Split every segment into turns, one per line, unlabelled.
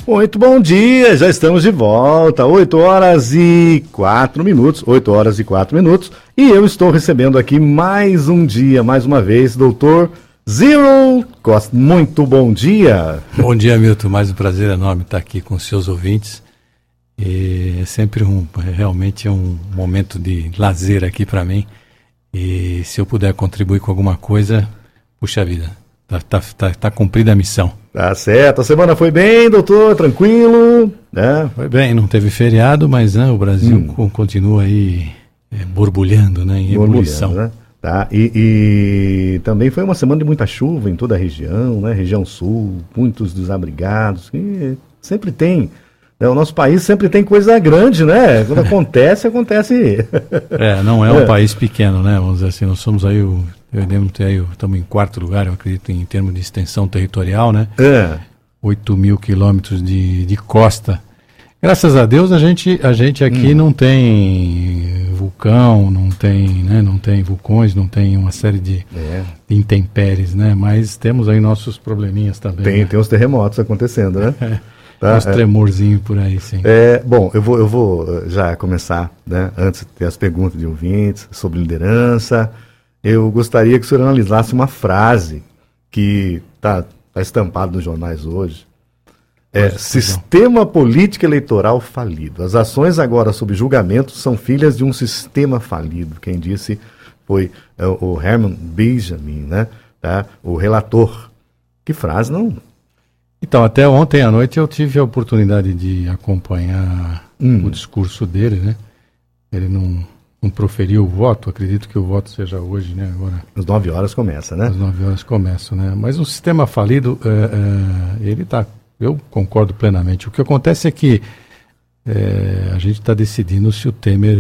Muito bom dia, já estamos de volta, 8 horas e 4 minutos, e eu estou recebendo aqui mais um dia, mais uma vez, doutor Zero Costa. Muito bom dia.
Bom dia, Milton, mais um prazer enorme estar aqui com os seus ouvintes, e é sempre realmente um momento de lazer aqui para mim, e se eu puder contribuir com alguma coisa, puxa vida, tá cumprida a missão.
Tá certo, a semana foi bem, doutor, tranquilo, né?
Foi bem, não teve feriado, mas o Brasil continua aí borbulhando, né, em ebulição.
Né? Tá, e também foi uma semana de muita chuva em toda a região, né? Região sul, muitos desabrigados, e sempre tem, né? O nosso país sempre tem coisa grande, né? Quando acontece.
Não é um país pequeno, né? Vamos dizer assim, nós somos aí estamos em quarto lugar, eu acredito, em termos de extensão territorial, né? 8 mil quilômetros de costa. Graças a Deus a gente aqui não tem vulcão, não tem vulcões, não tem uma série de intempéries, né? Mas temos aí nossos probleminhas também.
Tem uns terremotos acontecendo, né?
Tá, uns tremorzinhos por aí, sim.
Bom, eu vou já começar, né? Antes de ter as perguntas de ouvintes sobre liderança. Eu gostaria que o senhor analisasse uma frase que está estampada nos jornais hoje. Sistema político eleitoral falido. As ações agora sob julgamento são filhas de um sistema falido. Quem disse foi o Herman Benjamin, né? Tá? O relator. Que frase, não?
Então, até ontem à noite eu tive a oportunidade de acompanhar o discurso dele, né? Ele não proferiu o voto, acredito que o voto seja hoje, né? Agora,
às 9 horas começa, né?
Às 9 horas começa, né? Mas o sistema falido, ele está... Eu concordo plenamente. O que acontece é que a gente está decidindo se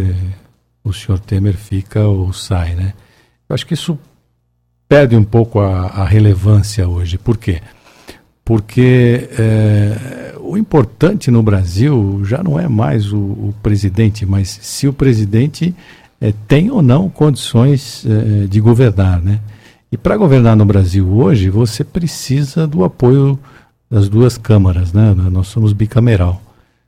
o senhor Temer fica ou sai, né? Eu acho que isso perde um pouco a relevância hoje. Por quê? Porque o importante no Brasil já não é mais o presidente, mas se o presidente tem ou não condições de governar, né? E para governar no Brasil hoje, você precisa do apoio das duas câmaras, né? Nós somos bicameral.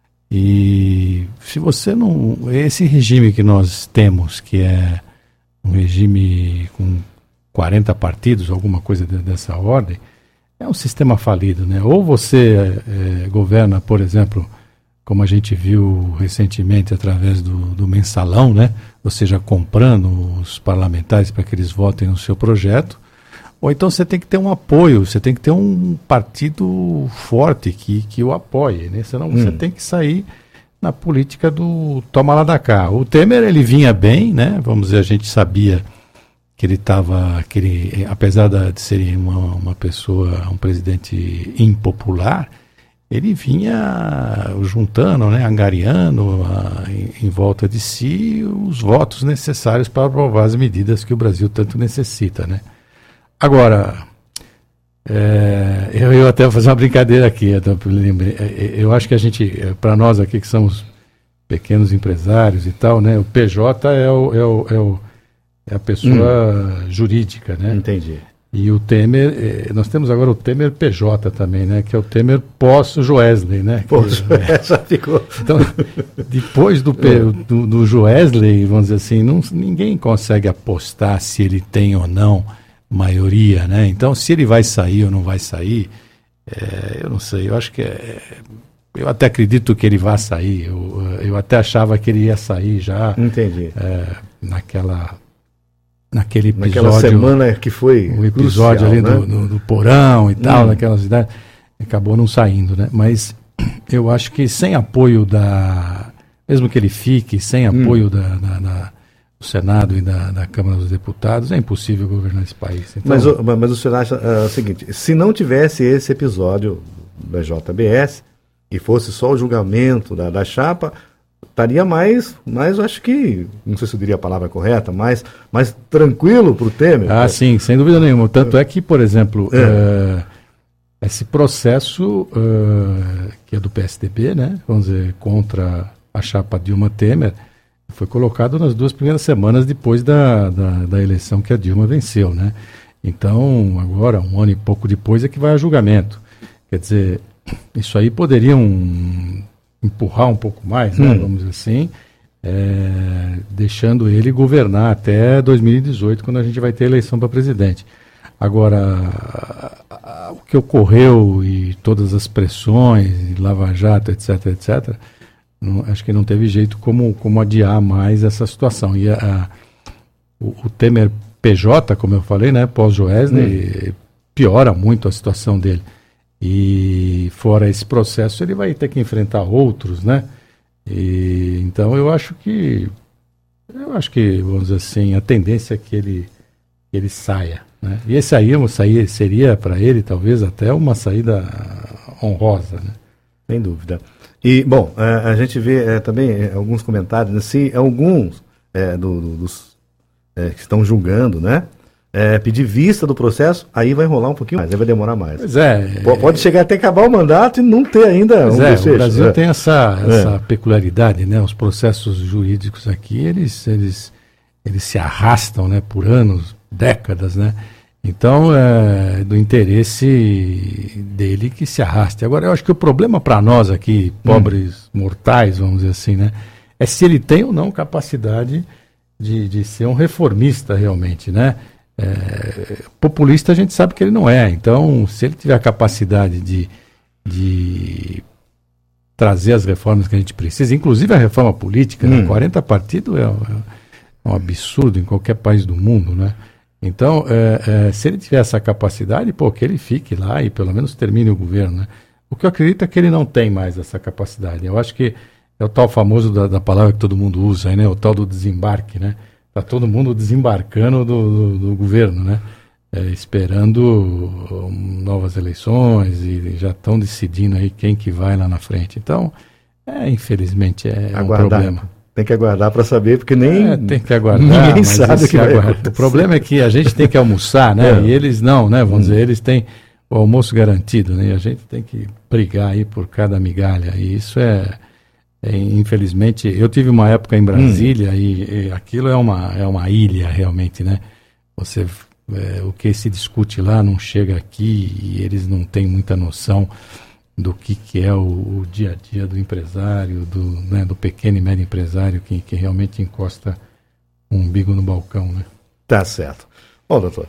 E se você não... Esse regime que nós temos, que é um regime com 40 partidos, alguma coisa dessa ordem, é um sistema falido, né? Ou você governa, por exemplo, como a gente viu recentemente através do mensalão, né? Ou seja, comprando os parlamentares para que eles votem no seu projeto, ou então você tem que ter um apoio, você tem que ter um partido forte que o apoie, né? Senão você tem que sair na política do toma lá da cá. O Temer, ele vinha bem, né? Vamos dizer, a gente sabia que ele estava, apesar de ser uma pessoa, um presidente impopular, ele vinha juntando, né, angariando em volta de si os votos necessários para aprovar as medidas que o Brasil tanto necessita, né? Agora, eu até vou fazer uma brincadeira aqui, eu acho que a gente, para nós aqui que somos pequenos empresários e tal, né, o PJ é a pessoa jurídica, né?
Entendi.
E o Temer, nós temos agora o Temer PJ também, né? Que é o Temer pós-Joesley, né?
Já ficou.
Então, depois do Joesley, vamos dizer assim, ninguém consegue apostar se ele tem ou não maioria, né? Então, se ele vai sair ou não vai sair, eu não sei, eu acho que eu até acredito que ele vai sair, eu até achava que ele ia sair já.
Entendi.
Naquele episódio,
naquela semana que foi
o episódio crucial, ali, né? do porão e tal, naquela cidade, acabou não saindo, né? Mas eu acho que sem apoio mesmo que ele fique, sem apoio do Senado e da Câmara dos Deputados, é impossível governar esse país. Então,
mas o senhor acha o seguinte, se não tivesse esse episódio da JBS e fosse só o julgamento da chapa, estaria mais, eu acho que, não sei se eu diria a palavra correta, mais tranquilo para o Temer.
Sim, sem dúvida nenhuma. Tanto é que, por exemplo, esse processo que é do PSDB, né, vamos dizer, contra a chapa Dilma Temer, foi colocado nas 2 primeiras semanas depois da eleição que a Dilma venceu, né? Então, agora, 1 ano e pouco depois é que vai a julgamento. Quer dizer, isso aí poderiam empurrar um pouco mais, né, vamos dizer assim, deixando ele governar até 2018, quando a gente vai ter eleição para presidente. Agora, o que ocorreu e todas as pressões, Lava Jato, etc., etc., acho que não teve jeito como adiar mais essa situação. E o Temer PJ, como eu falei, né, pós-Joesley, piora muito a situação dele. E fora esse processo, ele vai ter que enfrentar outros, né? Então eu acho que, vamos dizer assim, a tendência é que ele saia, né? E esse aí seria para ele talvez até uma saída honrosa, né?
Sem dúvida. E, bom, a gente vê também alguns comentários, assim, alguns dos que estão julgando, né? Pedir vista do processo, aí vai enrolar um pouquinho mais, aí vai demorar mais.
Pois é.
Pode chegar até acabar o mandato e não ter ainda um desfecho.
O Brasil tem essa peculiaridade, né? Os processos jurídicos aqui, eles se arrastam, né? Por anos, décadas, né? Então, é do interesse dele que se arraste. Agora, eu acho que o problema para nós aqui, pobres mortais, vamos dizer assim, né? É se ele tem ou não capacidade de ser um reformista realmente, né? Populista a gente sabe que ele não é. Então, se ele tiver a capacidade de trazer as reformas que a gente precisa, inclusive a reforma política, né? 40 partidos é um absurdo em qualquer país do mundo, né? Então, se ele tiver essa capacidade, que ele fique lá e pelo menos termine o governo, né? O que eu acredito é que ele não tem mais essa capacidade. Eu acho que é o tal famoso da palavra que todo mundo usa aí, né? O tal do desembarque, né? Está todo mundo desembarcando do governo, né? Esperando novas eleições e já estão decidindo aí quem que vai lá na frente. Então, infelizmente, um problema.
Tem que aguardar para saber, porque nem
tem que aguardar,
ninguém sabe o que vai acontecer.
O problema é que a gente tem que almoçar, né? E eles não, né? Vamos dizer, eles têm o almoço garantido, né? E a gente tem que brigar aí por cada migalha. E isso infelizmente, eu tive uma época em Brasília e aquilo é uma ilha realmente, né? O que se discute lá não chega aqui e eles não têm muita noção do que é o dia a dia do empresário, do pequeno e médio empresário que realmente encosta o umbigo no balcão, né?
Tá certo. Bom, doutor,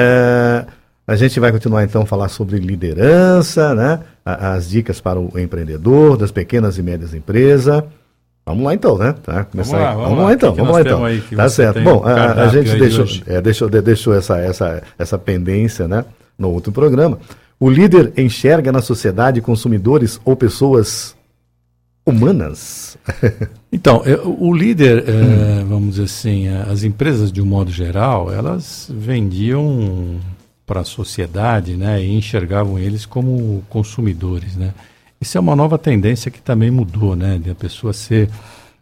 a gente vai continuar então a falar sobre liderança, né? As dicas para o empreendedor, das pequenas e médias empresas. Vamos lá então, né? Tá? Vamos lá então. Tá certo. Bom, a gente deixou essa pendência, né? No outro programa. O líder enxerga na sociedade consumidores ou pessoas humanas?
Então, o líder, vamos dizer assim, as empresas de um modo geral, elas vendiam para a sociedade, né, e enxergavam eles como consumidores, né? Isso é uma nova tendência que também mudou, né? De a pessoa ser,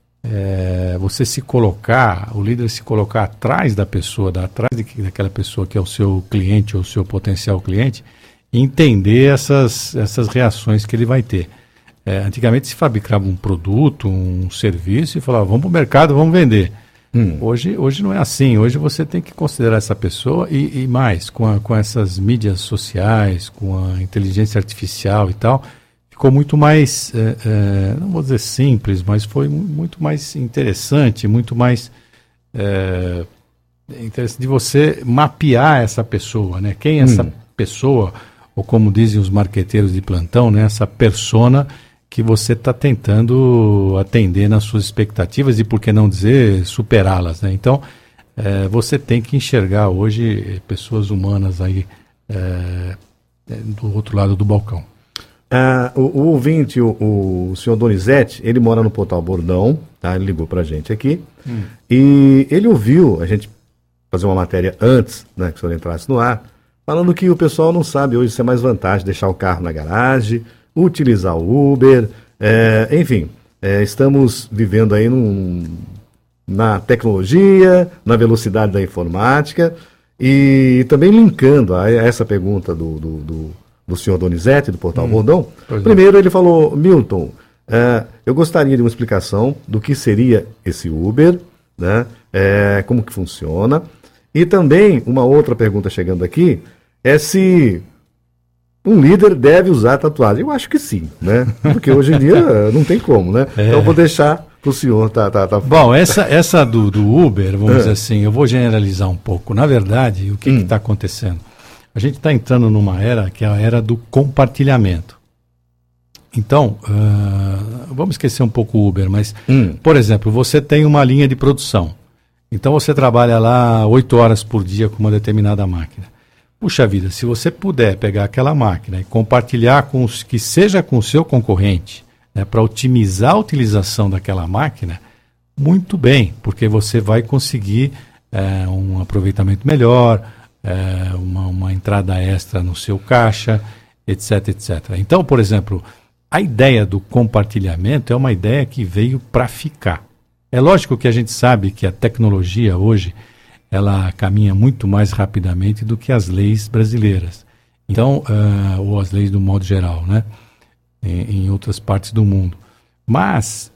você se colocar, o líder se colocar atrás da pessoa, atrás daquela pessoa que é o seu cliente ou o seu potencial cliente, e entender essas reações que ele vai ter. Antigamente se fabricava um produto, um serviço e falava, vamos para o mercado, vamos vender. Hoje não é assim. Hoje você tem que considerar essa pessoa e mais, com essas mídias sociais, com a inteligência artificial e tal, ficou muito mais, não vou dizer simples, mas foi muito mais interessante, muito mais interessante de você mapear essa pessoa, né? Quem é essa pessoa, ou como dizem os marqueteiros de plantão, né? Essa persona que você está tentando atender nas suas expectativas e, por que não dizer, superá-las, né? Então, você tem que enxergar hoje pessoas humanas aí do outro lado do balcão.
O ouvinte, o senhor Donizete, ele mora no Portal Bordão, tá? Ele ligou pra gente aqui e ele ouviu a gente fazer uma matéria antes, né, que o senhor entrasse no ar, falando que o pessoal não sabe hoje se é mais vantagem deixar o carro na garagem, utilizar o Uber, enfim, estamos vivendo aí na tecnologia, na velocidade da informática e também linkando a essa pergunta do senhor Donizete, do Portal Bordão. Primeiro ele falou, Milton, eu gostaria de uma explicação do que seria esse Uber, né? Como que funciona. E também uma outra pergunta chegando aqui é se um líder deve usar tatuagem? Eu acho que sim, né? Porque hoje em dia não tem como, né? Então eu vou deixar para o senhor.
Bom, essa do Uber, vamos dizer assim, eu vou generalizar um pouco. Na verdade, o que está acontecendo? A gente está entrando numa era que é a era do compartilhamento. Então, vamos esquecer um pouco o Uber, mas, por exemplo, você tem uma linha de produção. Então você trabalha lá 8 horas por dia com uma determinada máquina. Puxa vida, se você puder pegar aquela máquina e compartilhar que seja com o seu concorrente, né, para otimizar a utilização daquela máquina, muito bem, porque você vai conseguir um aproveitamento melhor, uma entrada extra no seu caixa, etc, etc. Então, por exemplo, a ideia do compartilhamento é uma ideia que veio para ficar. É lógico que a gente sabe que a tecnologia hoje ela caminha muito mais rapidamente do que as leis brasileiras. Então, ou as leis do modo geral, né? Em outras partes do mundo. Mas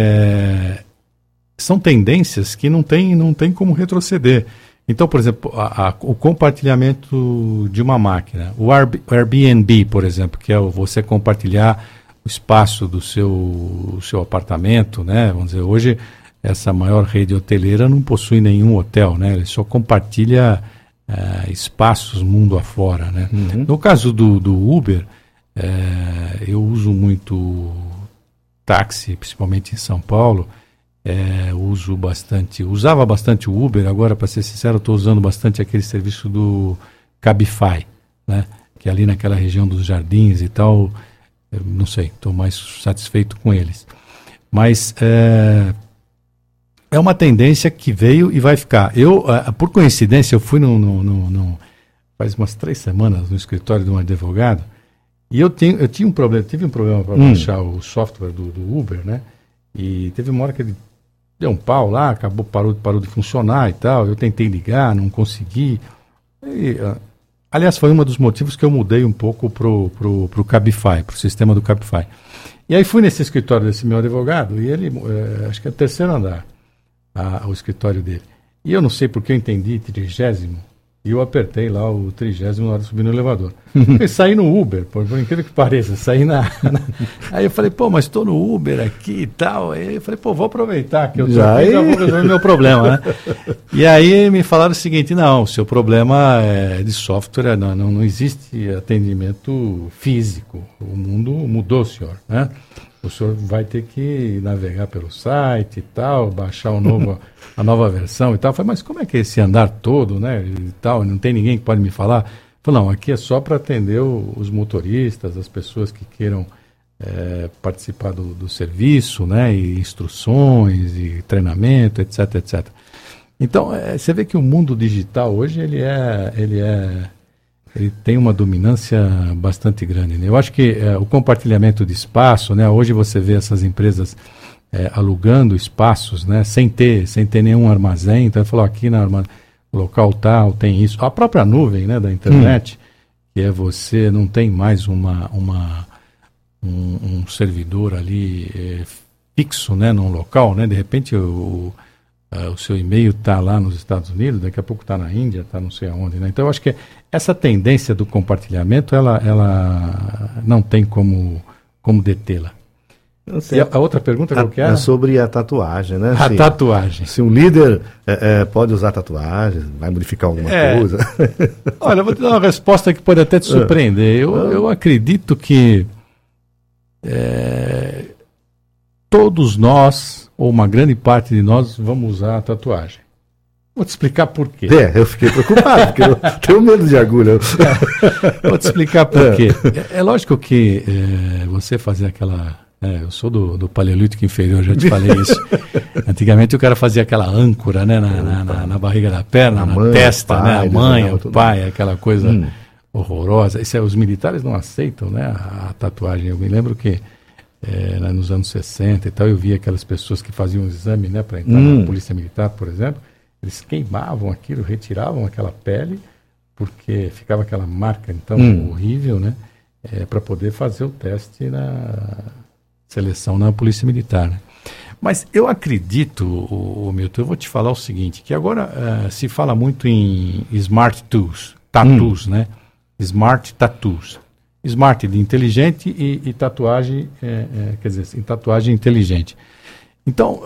são tendências que não tem como retroceder. Então, por exemplo, o compartilhamento de uma máquina. O Airbnb, por exemplo, que é você compartilhar o espaço do seu apartamento, né? Vamos dizer, hoje essa maior rede hoteleira não possui nenhum hotel, né? Ele só compartilha espaços mundo afora, né? No caso do Uber, eu uso muito táxi, principalmente em São Paulo. Usava bastante o Uber, agora, para ser sincero, estou usando bastante aquele serviço do Cabify, né? Que é ali naquela região dos Jardins e tal, não sei, estou mais satisfeito com eles. Mas é uma tendência que veio e vai ficar. Por coincidência, eu fui faz umas 3 semanas no escritório de um advogado e eu tive um problema para baixar o software do Uber, né? E teve uma hora que ele deu um pau lá, parou de funcionar e tal. Eu tentei ligar, não consegui. Aliás, foi um dos motivos que eu mudei um pouco pro Cabify, pro sistema do Cabify. E aí fui nesse escritório desse meu advogado e ele, acho que é o 3º andar, o escritório dele. E eu não sei porque eu entendi 30º, e eu apertei lá o 30º na hora de subir no elevador. Eu saí no Uber, por incrível que pareça, Aí eu falei, mas estou no Uber aqui e tal. Aí eu falei, vou aproveitar que eu estou aqui, já vou resolver meu problema, né? E aí me falaram o seguinte, não, o seu problema é de software, não existe atendimento físico. O mundo mudou, senhor, né? O senhor vai ter que navegar pelo site e tal, baixar a nova versão e tal. Eu falei, mas como é que é esse andar todo, né? E tal, não tem ninguém que pode me falar? Eu falei, não, aqui é só para atender os motoristas, as pessoas que queiram participar do serviço, né? E instruções, e treinamento, etc, etc. Então, você vê que o mundo digital hoje, ele tem uma dominância bastante grande, né? Eu acho que o compartilhamento de espaço, né? Hoje você vê essas empresas alugando espaços, né? Sem ter nenhum armazém. Então ele falou, aqui no local tal tem isso. A própria nuvem, né, da internet, que você não tem mais um servidor ali fixo, né, num local, né? De repente o seu e-mail está lá nos Estados Unidos, daqui a pouco está na Índia, está não sei aonde, né? Então eu acho que essa tendência do compartilhamento, ela não tem como detê-la. E a outra pergunta qual que era?
É sobre a tatuagem, né?
Tatuagem.
Se um líder pode usar tatuagem, vai modificar alguma coisa?
Olha, eu vou te dar uma resposta que pode até te surpreender. Eu acredito que todos nós, ou uma grande parte de nós, vamos usar a tatuagem. Vou te explicar por quê.
Eu fiquei preocupado, porque eu tenho medo de agulha.
Vou te explicar por quê. É lógico que você fazer aquela... eu sou do Paleolítico Inferior, já te falei isso. Antigamente o cara fazia aquela âncora, né, na barriga da perna, na testa, né, a mãe, o pai, aquela coisa horrorosa. Os militares não aceitam, né, a tatuagem. Eu me lembro que nos anos 60 e tal, eu via aquelas pessoas que faziam um exame, né, para entrar na polícia militar, por exemplo. Eles queimavam aquilo, retiravam aquela pele, porque ficava aquela marca, então, horrível, né? Para poder fazer o teste na seleção na Polícia Militar, né? Mas eu acredito, Milton, eu vou te falar o seguinte, que agora se fala muito em smart tattoos, né? Smart tattoos. smart de inteligente e tatuagem, quer dizer, assim, tatuagem inteligente. Então,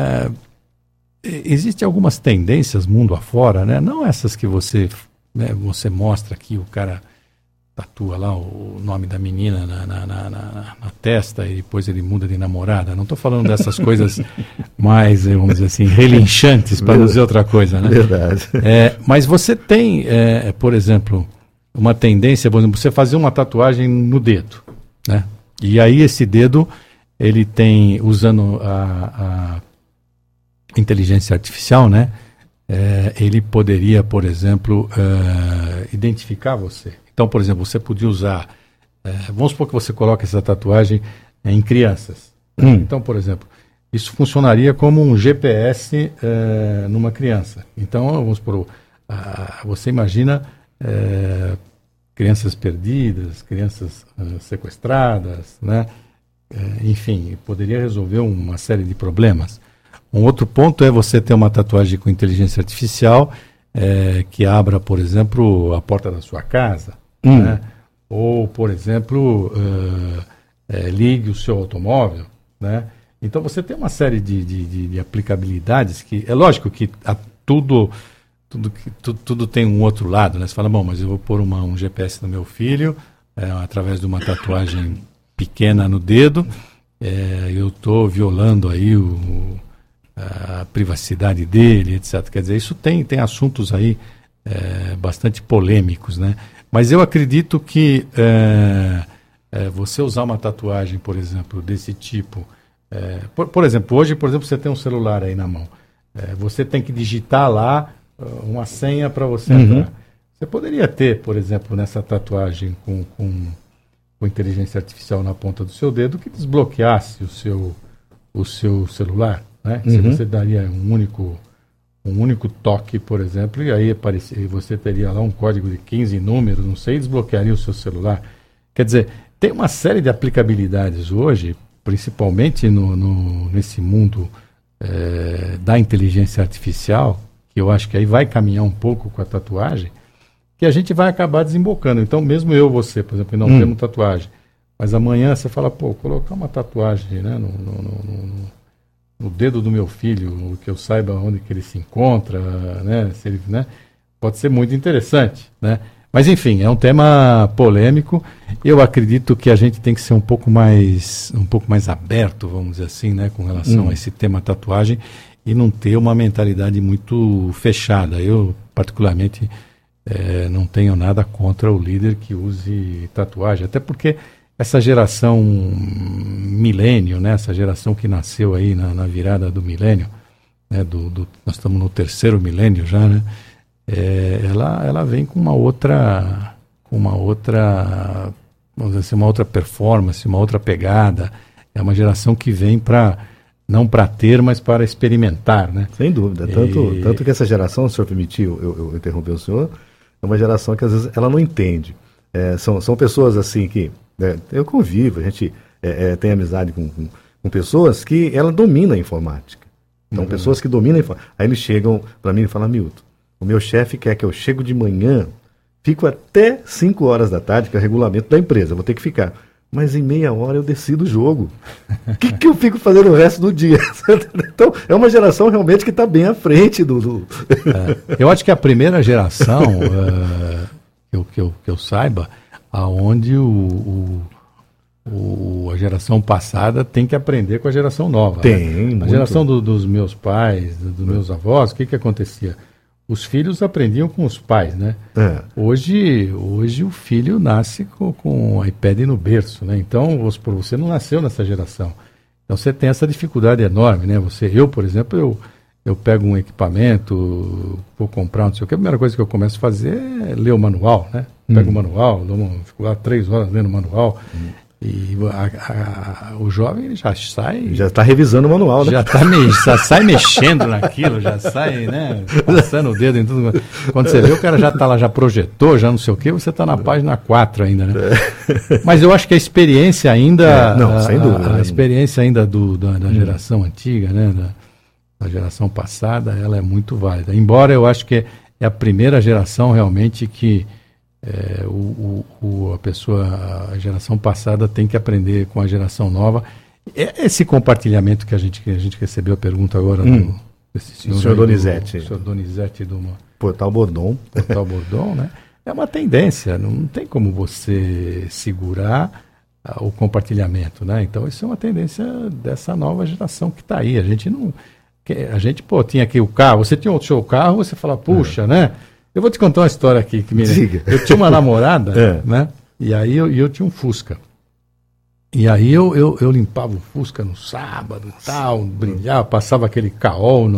existem algumas tendências mundo afora, né? Não essas que você mostra aqui, o cara tatua lá o nome da menina na testa e depois ele muda de namorada. Não estou falando dessas coisas mais, vamos dizer assim, relinchantes, para não dizer outra coisa, né?
Verdade.
Mas você tem, por exemplo, uma tendência, por exemplo, você fazer uma tatuagem no dedo, né? E aí esse dedo, ele tem, usando a inteligência artificial, né? Ele poderia, por exemplo, identificar você. Então, por exemplo, você podia usar, vamos supor que você coloque essa tatuagem em crianças. Então, por exemplo, isso funcionaria como um GPS numa criança. Então, vamos supor, você imagina crianças perdidas, crianças sequestradas, né? Enfim, poderia resolver uma série de problemas. Um outro ponto é você ter uma tatuagem com inteligência artificial que abra, por exemplo, a porta da sua casa, né? Ou, por exemplo, ligue o seu automóvel, né? Então você tem uma série de aplicabilidades que, é lógico que tudo tem um outro lado, né? Você fala, bom, mas eu vou pôr um GPS no meu filho, através de uma tatuagem pequena no dedo, eu estou violando aí a privacidade dele, etc. Quer dizer, isso tem assuntos aí bastante polêmicos, né? Mas eu acredito que você usar uma tatuagem, por exemplo, desse tipo, por exemplo, hoje, por exemplo, você tem um celular aí na mão, você tem que digitar lá uma senha para você entrar. Você poderia ter, por exemplo, nessa tatuagem com inteligência artificial na ponta do seu dedo que desbloqueasse o seu celular, né? Se você daria um único toque, por exemplo, e aí você teria lá um código de 15 números, não sei, e desbloquearia o seu celular. Quer dizer, tem uma série de aplicabilidades hoje, principalmente nesse mundo da inteligência artificial, que eu acho que aí vai caminhar um pouco com a tatuagem, que a gente vai acabar desembocando. Então, mesmo você, por exemplo, não temos tatuagem, mas amanhã você fala, colocar uma tatuagem, né, no dedo do meu filho, que eu saiba onde que ele se encontra, né, se ele, né, pode ser muito interessante, né? Mas, enfim, é um tema polêmico. Eu acredito que a gente tem que ser um pouco mais aberto, vamos dizer assim, né, com relação a esse tema tatuagem e não ter uma mentalidade muito fechada. Eu, particularmente, não tenho nada contra o líder que use tatuagem, até porque essa geração milênio, né, essa geração que nasceu aí na virada do milênio, né, nós estamos no 3º milênio já, né, ela vem com uma outra, vamos dizer assim, uma outra performance, uma outra pegada. É uma geração que vem não para ter, mas para experimentar, né?
Sem dúvida. Tanto que essa geração, se o senhor permitiu, eu interromper o senhor, é uma geração que às vezes ela não entende. São pessoas assim que eu convivo, a gente tem amizade com pessoas que ela domina a informática. Então, pessoas que dominam a informática. Aí eles chegam para mim e falam, Milton, o meu chefe quer que eu chego de manhã, fico até 5 horas da tarde, que é o regulamento da empresa, vou ter que ficar. Mas em meia hora eu decido o jogo. O que eu fico fazendo o resto do dia? Então, é uma geração realmente que está bem à frente do...
Eu acho que é a primeira geração, que eu saiba, aonde a geração passada tem que aprender com a geração nova.
Tem.
Né? A geração dos meus pais, dos meus avós, o que acontecia? Os filhos aprendiam com os pais, né? Hoje o filho nasce com o iPad no berço, né? Então, você não nasceu nessa geração. Então, você tem essa dificuldade enorme, né? Eu, por exemplo, eu pego um equipamento, vou comprar, não sei o que, a primeira coisa que eu começo a fazer é ler o manual, né? Pego o manual, fico lá 3 horas lendo o manual. E o jovem ele já sai...
Já está revisando o manual, né?
Já sai mexendo naquilo, já sai, né? Passando o dedo em tudo. Quando você vê, o cara já está lá, já projetou, já não sei o quê, você está na página 4 ainda, né? Mas eu acho que a experiência ainda...
sem dúvida.
A experiência ainda da geração antiga, né? Da geração passada, ela é muito válida. Embora eu acho que é a primeira geração realmente que a geração passada tem que aprender com a geração nova. Esse compartilhamento que a gente recebeu a pergunta agora desse senhor
Donizete.
O senhor Donizete do
Portal Bordon.
Portal Bordon, né? É uma tendência, não tem como você segurar o compartilhamento, né? Então isso é uma tendência dessa nova geração que está aí. A gente tinha aqui o carro, você tinha o seu carro, você fala, puxa, né? Eu vou te contar uma história aqui que eu tinha uma namorada, né? E aí eu tinha um Fusca. E aí eu limpava o Fusca no sábado, tal, brilhava, passava aquele caol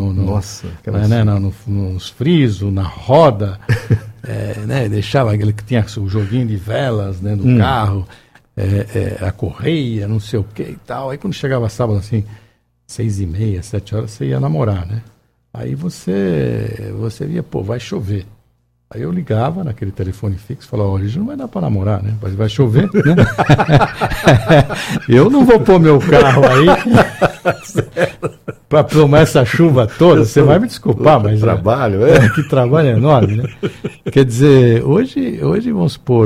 nos frisos, na roda, né? Deixava aquele que tinha o joguinho de velas dentro do carro, a correia, não sei o que e tal. Aí quando chegava sábado assim, 6h30, 7 horas, você ia namorar, né? Aí você via, pô, vai chover. Aí eu ligava naquele telefone fixo e falava, hoje não vai dar para namorar, né? Vai chover, né? Eu não vou pôr meu carro aí para tomar essa chuva toda. Você vai me desculpar, mas...
Trabalho,
que trabalho enorme, né? Quer dizer, hoje vamos supor,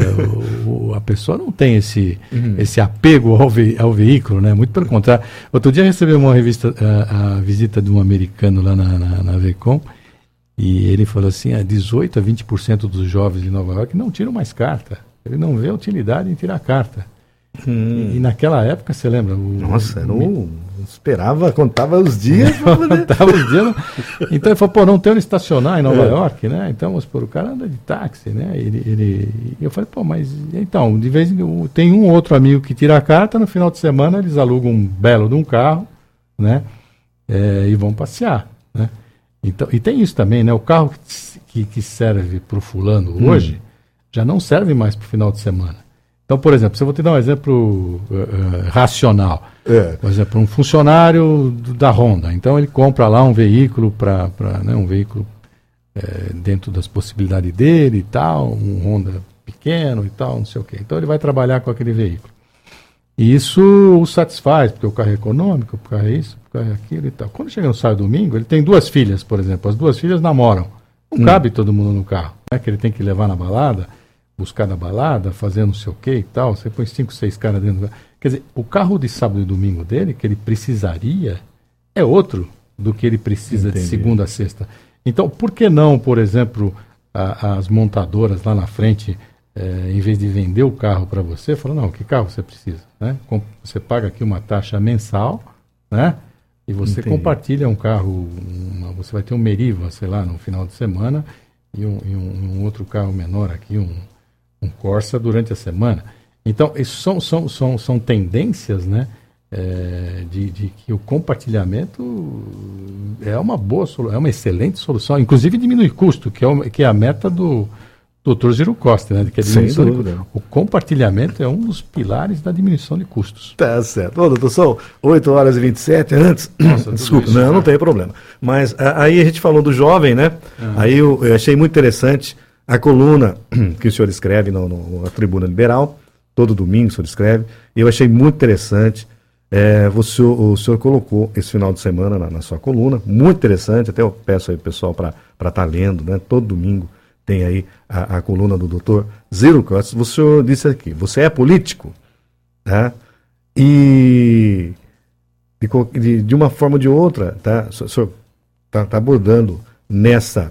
a pessoa não tem esse apego ao veículo, né? Muito pelo contrário. Outro dia eu recebi a visita de um americano lá na Vecom. E ele falou assim, 18 a 20% dos jovens de Nova York não tiram mais carta. Ele não vê utilidade em tirar carta. E naquela época, você lembra?
Nossa, não esperava, contava os dias.
Contava os dias. Então ele falou, pô, não tem onde estacionar em Nova York, né? Então, vamos supor, o cara anda de táxi, né? E eu falei, pô, mas então, de vez em quando tem um outro amigo que tira a carta, no final de semana eles alugam um belo de um carro, né? E vão passear, né? Então, e tem isso também, né? O carro que serve para o fulano hoje já não serve mais para o final de semana. Então, por exemplo, se eu vou te dar um exemplo racional. Por exemplo, um funcionário da Honda. Então, ele compra lá um veículo um veículo dentro das possibilidades dele e tal, um Honda pequeno e tal, não sei o quê. Então, ele vai trabalhar com aquele veículo. E isso o satisfaz, porque o carro é econômico, o carro é isso, o carro é aquilo e tal. Quando chega no sábado e domingo, ele tem 2 filhas, por exemplo. As 2 filhas namoram. Não cabe todo mundo no carro. Né? Que ele tem que levar na balada, buscar na balada, fazer não sei o que e tal. Você põe 5, 6 caras dentro do carro. Quer dizer, o carro de sábado e domingo dele, que ele precisaria, é outro do que ele precisa de segunda a sexta. Então, por que não, por exemplo, as montadoras lá na frente... em vez de vender o carro para você, falou, não, que carro você precisa? Né? Você paga aqui uma taxa mensal, né? E você compartilha um carro, você vai ter um Meriva, sei lá, no final de semana, e um outro carro menor aqui, um Corsa durante a semana. Então, isso são tendências, né? De que o compartilhamento é uma boa solução, é uma excelente solução, inclusive diminui custo, que é a meta do Dr. Giro Costa, né? Que é o compartilhamento é um dos pilares da diminuição de custos.
Tá certo. Ô, doutor, são 8h27 antes.
Nossa,
desculpa, isso, não tem problema. Mas aí a gente falou do jovem, né? Aí eu achei muito interessante a coluna que o senhor escreve na Tribuna Liberal, todo domingo o senhor escreve, e eu achei muito interessante. O senhor colocou esse final de semana na sua coluna, muito interessante, até eu peço aí o pessoal para estar lendo, né? Todo domingo tem aí a coluna do Dr. Giro Costa. O senhor disse aqui, você é político, tá? E de uma forma ou de outra, tá? O senhor está abordando nessa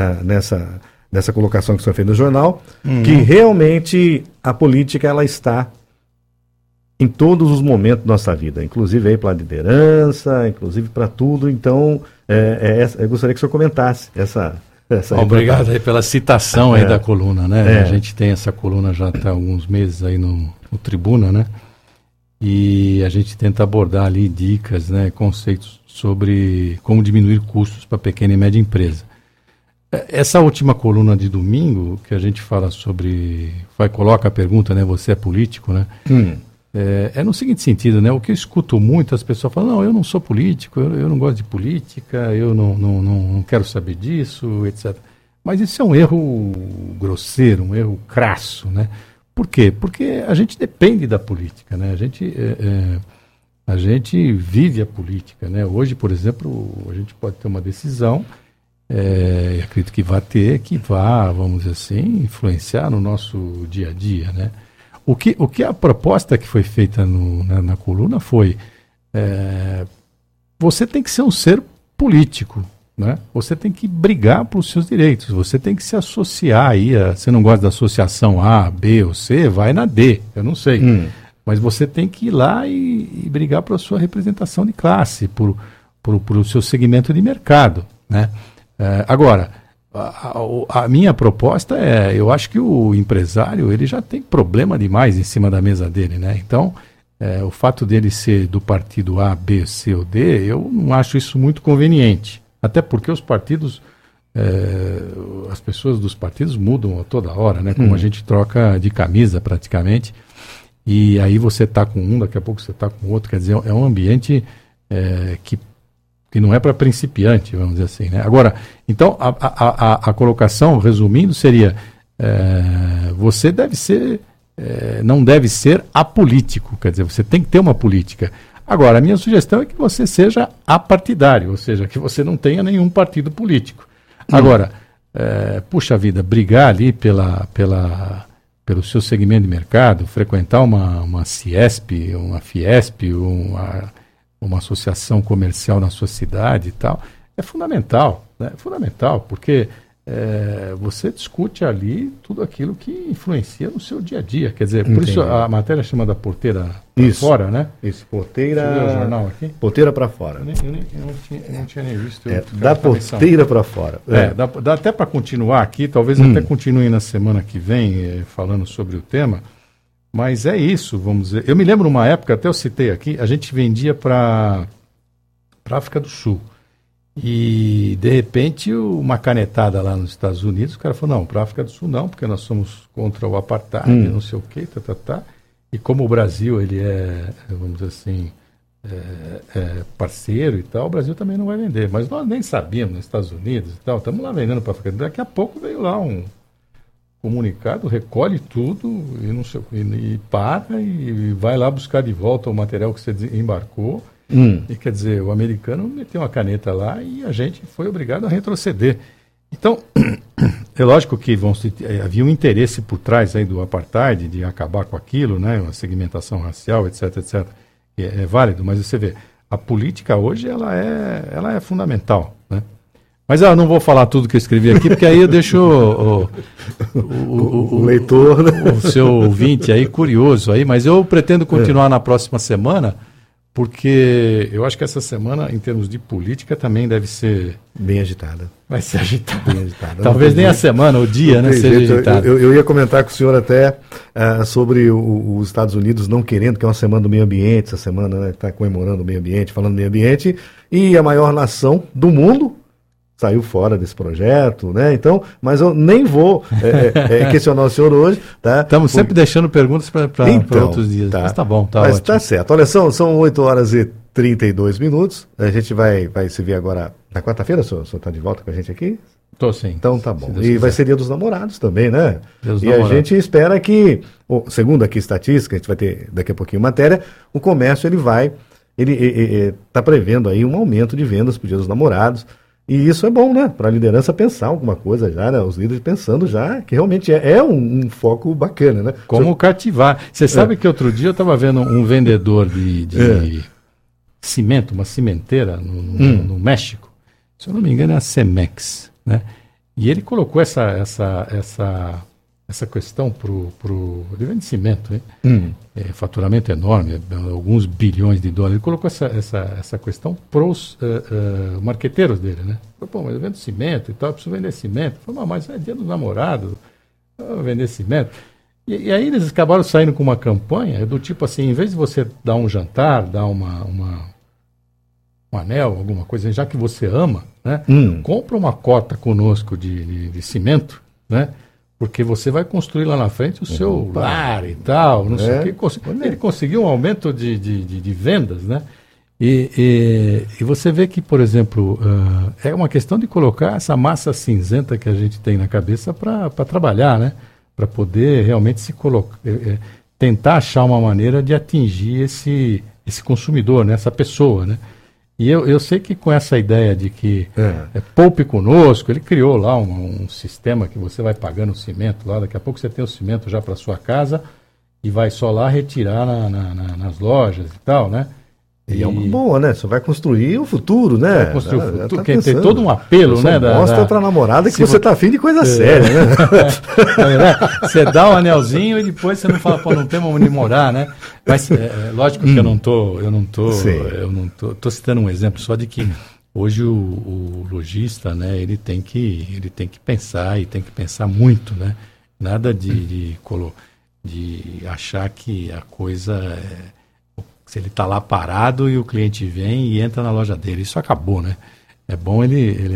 colocação que o senhor fez no jornal, que realmente a política ela está em todos os momentos da nossa vida, inclusive aí para a liderança, inclusive para tudo. Então, eu gostaria que o senhor comentasse essa
obrigado aí pela citação aí da coluna, né? A gente tem essa coluna já há alguns meses aí no Tribuna, né? E a gente tenta abordar ali dicas, né, conceitos sobre como diminuir custos para pequena e média empresa. Essa última coluna de domingo, que a gente fala sobre, coloca a pergunta, né, você é político, né? É no seguinte sentido, né? O que eu escuto muito, as pessoas falam, não, eu não sou político, eu não gosto de política, eu não quero saber disso, etc. Mas isso é um erro grosseiro, um erro crasso, né? Por quê? Porque a gente depende da política, né? A gente vive a política, né? Hoje, por exemplo, a gente pode ter uma decisão acredito que vai ter, que vá, vamos dizer assim, influenciar no nosso dia a dia, né? O que a proposta que foi feita na coluna foi, você tem que ser um ser político, né? Você tem que brigar pelos seus direitos, você tem que se associar aí, você não gosta da associação A, B ou C, vai na D, eu não sei. Mas você tem que ir lá e brigar pela sua representação de classe, por o seu segmento de mercado, né? Agora, a minha proposta eu acho que o empresário ele já tem problema demais em cima da mesa dele, né? Então, o fato dele ser do partido A, B, C ou D, eu não acho isso muito conveniente. Até porque os partidos, as pessoas dos partidos mudam a toda hora, né? Como a gente troca de camisa praticamente. E aí você está com um, daqui a pouco você está com outro. Quer dizer, é um ambiente que não é para principiante, vamos dizer assim, né? Agora, então, a colocação, resumindo, seria você deve ser, não deve ser apolítico, quer dizer, você tem que ter uma política. Agora, a minha sugestão é que você seja apartidário, ou seja, que você não tenha nenhum partido político. Agora, puxa vida, brigar ali pelo seu segmento de mercado, frequentar uma Ciesp, uma Fiesp, uma associação comercial na sua cidade e tal, é fundamental, né? É fundamental, porque você discute ali tudo aquilo que influencia no seu dia a dia. Quer dizer, por isso a matéria chama da porteira para fora, né?
Isso, porteira.
Você viu o jornal aqui?
Porteira para fora.
Eu não tinha nem visto.
Da porteira para fora.
Dá até para continuar aqui, talvez até continue na semana que vem falando sobre o tema, mas é isso, vamos dizer. Eu me lembro uma época, até eu citei aqui, a gente vendia para a África do Sul. E, de repente, uma canetada lá nos Estados Unidos, o cara falou, não, para a África do Sul não, porque nós somos contra o apartheid, não sei o quê, E como o Brasil, ele vamos dizer assim, parceiro e tal, o Brasil também não vai vender. Mas nós nem sabíamos nos Estados Unidos e tal, estamos lá vendendo para a África do Sul. Daqui a pouco veio lá um comunicado, recolhe tudo e, não sei, e para e vai lá buscar de volta o material que você embarcou. E quer dizer, o americano meteu uma caneta lá e a gente foi obrigado a retroceder. Então, é lógico que havia um interesse por trás aí do apartheid, de acabar com aquilo, né, uma segmentação racial, etc, etc. É válido, mas você vê, a política hoje ela é fundamental, né? Mas eu não vou falar tudo que eu escrevi aqui, porque aí eu deixo o leitor, né? O seu ouvinte aí curioso aí, mas eu pretendo continuar na próxima semana. Porque eu acho que essa semana, em termos de política, também deve ser...
Bem agitada.
Vai ser agitada.
Bem agitada.
Talvez nem a semana, o dia, né, seja agitado.
Eu ia comentar com o senhor até sobre os Estados Unidos não querendo, que é uma semana do meio ambiente, essa semana, né, está comemorando o meio ambiente, falando do meio ambiente, e a maior nação do mundo saiu fora desse projeto, né? Então, mas eu nem vou questionar o senhor hoje, tá?
Estamos sempre deixando perguntas para outros dias. Tá. Mas tá bom, tá ótimo. Mas
tá certo. Olha, são 8 horas e 32 minutos. A gente vai se ver agora na quarta-feira. O senhor está de volta com a gente aqui?
Tô sim.
Então tá bom. E vai ser Dia dos Namorados também, né?
A
gente espera que, segundo aqui estatística, a gente vai ter daqui a pouquinho matéria, o comércio ele está prevendo aí um aumento de vendas para o Dia dos Namorados. E isso é bom, né? Para a liderança pensar alguma coisa já, né? Os líderes pensando já que realmente é um foco bacana, né?
Como cativar. Você sabe que outro dia eu estava vendo um vendedor de cimento, uma cimenteira no México. Se eu não me engano é a Cemex, né? E ele colocou essa questão ele vende cimento, hein? Faturamento enorme, alguns bilhões de dólares. Ele colocou essa questão para os marqueteiros dele, né? Pô, mas eu vendo cimento e tal, eu preciso vender cimento. Falei, mas é Dia dos Namorados, eu vou vender cimento. E aí eles acabaram saindo com uma campanha do tipo assim, em vez de você dar um jantar, dar um anel, alguma coisa, já que você ama, né? Compra uma cota conosco de cimento, né? Porque você vai construir lá na frente o seu lar e tal, não sei o quê. Ele conseguiu um aumento de vendas, né? E você vê que, por exemplo, é uma questão de colocar essa massa cinzenta que a gente tem na cabeça para trabalhar, né? Para poder realmente se colocar, tentar achar uma maneira de atingir esse consumidor, né? Essa pessoa, né? E eu sei que com essa ideia de que poupe conosco, ele criou lá um sistema que você vai pagando o cimento lá, daqui a pouco você tem o cimento já para sua casa e vai só lá retirar nas lojas e tal, né?
E é uma boa, né? Você vai construir o futuro, né?
Vai construir o futuro, tem todo um apelo, né?
Mostra pra namorada que você tá afim de coisa séria, né?
Você dá o anelzinho e depois você não fala, pô, não temos onde morar, né? Mas lógico que eu não tô citando um exemplo só de que hoje o lojista, né, ele tem que pensar e tem que pensar muito, né? Nada de achar que a coisa se ele está lá parado e o cliente vem e entra na loja dele, isso acabou, né? É bom ele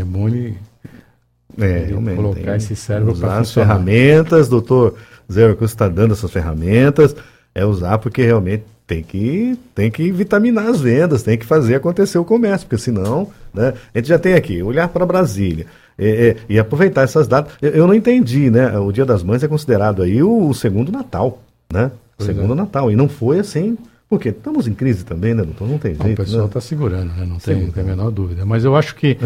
colocar esse cérebro para funcionar.
As ferramentas, doutor Zé Arcus está dando essas ferramentas, usar porque realmente tem que vitaminar as vendas, tem que fazer acontecer o comércio, porque senão, né, a gente já tem aqui, olhar para Brasília e aproveitar essas datas. Eu não entendi, né? O Dia das Mães é considerado aí o segundo Natal, né? Segundo Natal, e não foi assim. Porque estamos em crise também, né, doutor? Não tem jeito.
O pessoal está segurando, né? Não tem a menor dúvida. Mas eu acho que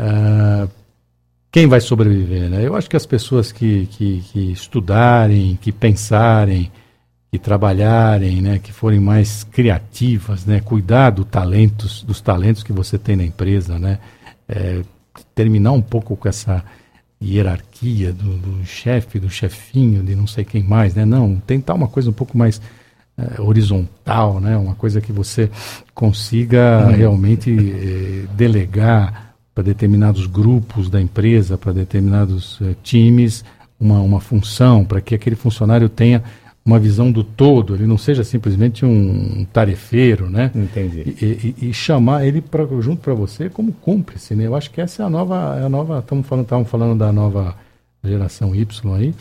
quem vai sobreviver, né? Eu acho que as pessoas que estudarem, que pensarem, que trabalharem, né? Que forem mais criativas, né? Cuidar dos talentos que você tem na empresa, né? Terminar um pouco com essa hierarquia do chefe, do chefinho, de não sei quem mais, né? Não, tentar uma coisa um pouco mais horizontal, né? Uma coisa que você consiga realmente delegar para determinados grupos da empresa, para determinados times, uma função, para que aquele funcionário tenha uma visão do todo, ele não seja simplesmente um tarefeiro, né?
Entendi.
E chamar ele junto para você como cúmplice, né? Eu acho que essa é a nova, estamos falando da nova geração Y aí,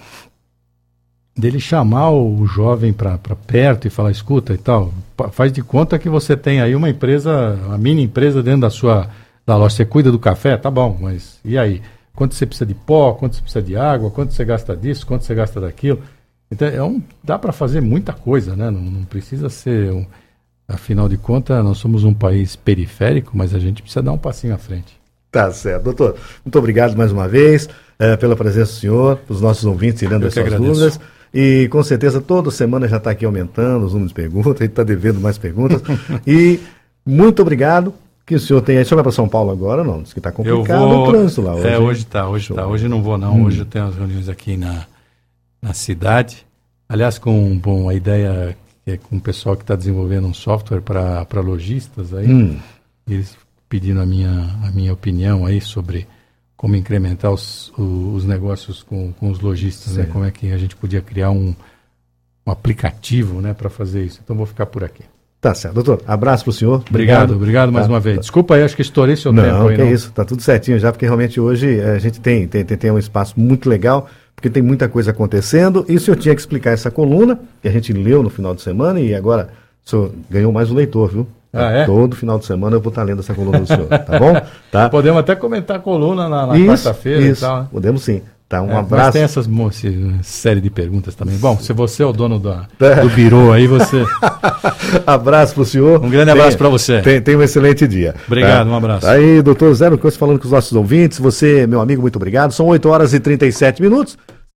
dele chamar o jovem para perto e falar, escuta e tal, faz de conta que você tem aí uma empresa, uma mini empresa dentro da loja, você cuida do café, tá bom, mas e aí? Quanto você precisa de pó, quanto você precisa de água, quanto você gasta disso, quanto você gasta daquilo? Então, dá para fazer muita coisa, né? Não precisa ser, afinal de contas, nós somos um país periférico, mas a gente precisa dar um passinho à frente.
Tá certo. Doutor, muito obrigado mais uma vez pela presença do senhor, os nossos ouvintes tirando as suas dúvidas. E com certeza toda semana já está aqui aumentando os números de perguntas, a gente está devendo mais perguntas. E muito obrigado. Que o senhor tem aí. O senhor vai para São Paulo agora? Não, diz que está complicado o trânsito lá.
Hoje está. Hoje não vou não. Hoje eu tenho as reuniões aqui na cidade. Aliás, com a ideia com o pessoal que está desenvolvendo um software para lojistas aí. Eles pedindo a minha opinião aí sobre como incrementar os negócios com os lojistas, né? Como é que a gente podia criar um aplicativo, né, para fazer isso. Então vou ficar por aqui.
Tá certo, doutor. Abraço pro senhor.
Obrigado mais uma vez. Desculpa aí, acho que estourei seu tempo aí.
Não, que é isso. Tá tudo certinho já, porque realmente hoje a gente tem um espaço muito legal, porque tem muita coisa acontecendo, e o senhor tinha que explicar essa coluna, que a gente leu no final de semana, e agora o senhor ganhou mais um leitor, viu? Todo final de semana eu vou estar lendo essa coluna do senhor, tá bom? Tá?
Podemos até comentar a coluna na quarta-feira e tal. Né?
Podemos sim. Tá, um abraço.
Mas tem essa série de perguntas também. Bom, se você é o dono do birô aí, você...
Abraço pro senhor.
Um grande abraço para você.
Tenha um excelente dia.
Obrigado, um abraço.
Aí, doutor Zé Arcus falando com os nossos ouvintes. Você, meu amigo, muito obrigado. São 8 horas e 37 minutos.